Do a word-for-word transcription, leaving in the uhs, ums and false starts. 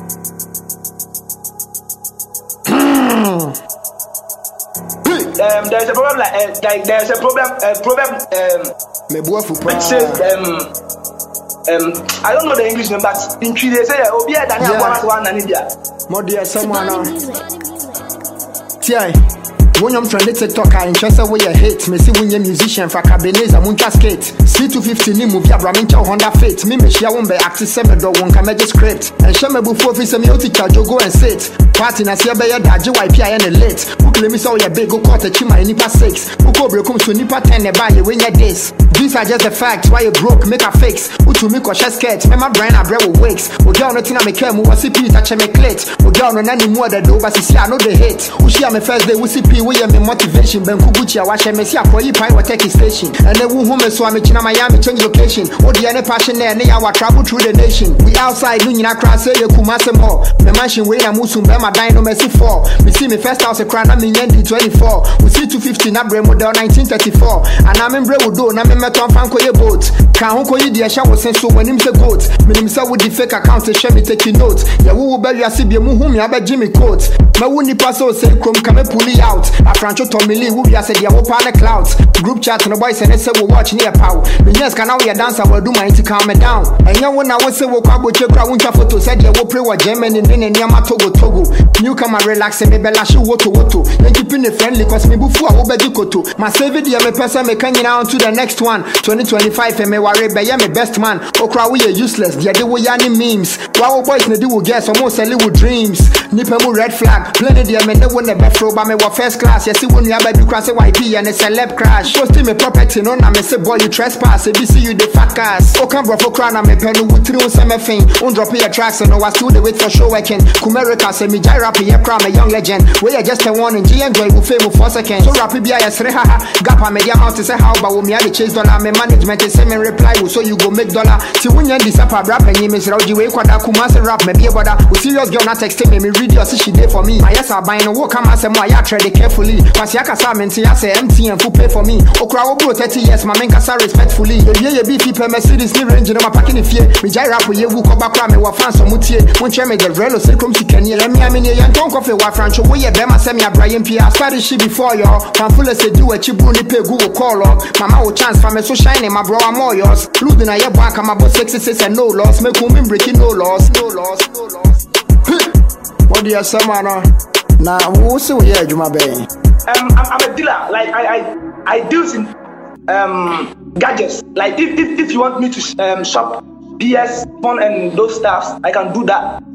Um, there's a problem like, uh, like there's a problem, uh, problem, um, which says, um, um, I don't know the English name, but in Chile they say, oh, yeah, Daniel, one and India. More dear, someone now. T I when I'm trying to TikTok, I interest away your hate. Me see when you're musician for Cabineza, Muncha skate. C two fifty ni movie, Abramincha Honda Fate. Me me share one by active seven dog one can magic script. And share me before if it's a meal teacher, go and sit. Party na see a bear dad, Y P I and a late. Who claim me saw your big go court a chima in nipa six. Who cobra comes to nipa ten and buy you when you're this. These are just the facts. Why you broke, make a fix. Who to me cause skirt. Me my brain I bread with wigs. Who girl nothing I make care, who was C P touch me clit. Who girl no any more than do, but see I know the hate. Who share me first day with C P. We me motivation ben kuguchi a wache me see akoyi pai wa take station and then who home so am china Miami change location o the any passion there ne ya wa travel through the nation we outside no nyina kra say ye kumase more me mansion we na musum be my dino mercy four me see me first house kra na me yendi twenty-four we see two fifty na bre model nineteen thirty-four and na me bre wo do na me meton fan koye boat kan ho koyi de sha wo sen so wanim se goat me nim say wo the fake account share me take note ya wo be wi ase bi mu hu me aba Jimmy coat ma wo nipa so say krom ka me pull out Francho Tomili, who ya said, Yawo Pala Clouds, group chat, and the boys and they say, we're watching here, pow. The yes, can now we dance, I will do my to calm it down. And you when I was say, woke up with your crowd, winter photo said, you will pray what German and then in Yamatogo Togo. Newcomer relax and maybe Lashi Woto Woto. Then keeping it friendly, cause me before I will be Koto. My saving the person me coming on to the next one. twenty twenty-five, and me worry by me best man. Okra, we are useless, the other way any memes. Wow, boys, ne do guess almost a little dreams. Nippemu red flag, plenty the men, they won the best row, but me were first class. Yes, when you baby cross a Y P and a celeb crash. Posting me property, no, na me say boy you trespass. A B C you the fat cast. O can bro for crown and me pen with three on summer thing. On drop your tracks and no I still the wait for show weekend. Kumerica say me jai rap here crown a young legend. We are just a one in G enjoy with fame for second. So rap be a sre haha. Gap a media mount to say how but we me the chase dollar. Me management is say me reply so you go make dollar. See when you disappear rap and you miss Roji way kwada kumase rap me be a bother. We serious girl not texting me me read your see she day for me. My yes I buy no work come as more I tread it carefully. Pasiaka Samenti, I say M T N who pay for me. Okra Obro thirty years, my men kasa respectfully. The year you beefy per Mercedes, new range in my packing if ye. Me jai rap with you, who come back from me, wa fans or mutie. Won't you make the relo, say, come to Kenya, let me, I mean, young don't coffee, wa Francho, we ye bema send me a Brian P. I started she before y'all. Fan full of say, do a chibuni pay Google call or Mama will chance for me so shiny, my bro, I'm all yours. Losing a year back, I'm about sixty-six and no loss. Make women breaking no loss, no loss, no loss. What do you say, man? Now, who say we here, Juma Bay? Um, I'm, I'm a dealer. Like I, I, I deal in um gadgets. Like if, if, if you want me to um shop P S phone and those stuffs, I can do that.